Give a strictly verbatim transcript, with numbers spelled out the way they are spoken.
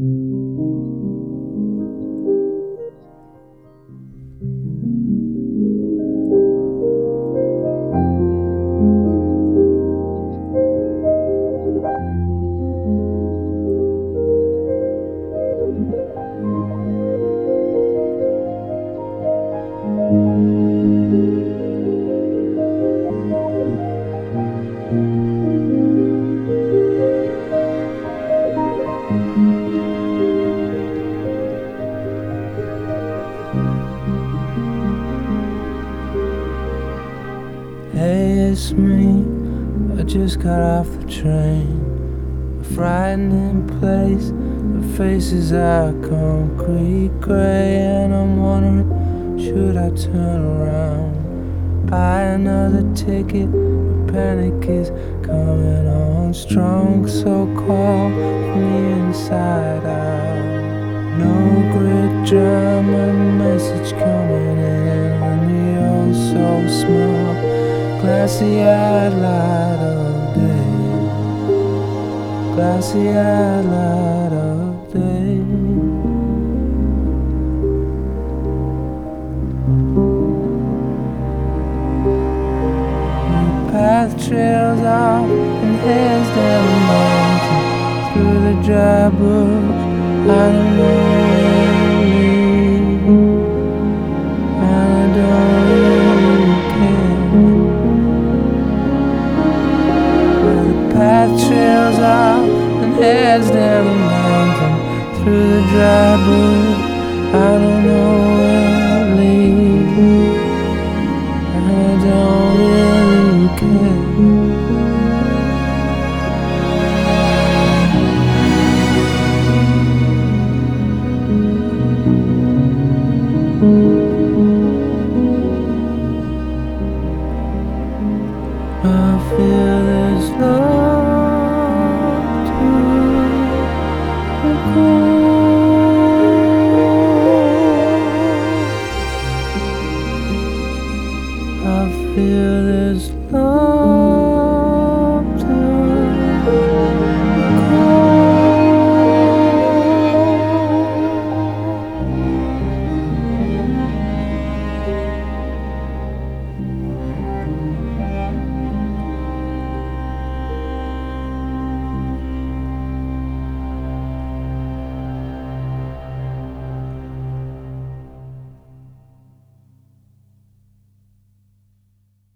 Hey, it's me. I just got off the train. A frightening place. The faces are concrete gray, and I'm wondering, should I turn around, buy another ticket? The panic is coming on strong, so call from the inside out. No grid drama, message coming in on the oh so small glassy-eyed light of day, glassy-eyed light of day. The path trails off and heads down the mountain through the dry bush. I don't know where to lead, and I don't really care. Path trails off and heads down the mountain through the dry bush. I don't know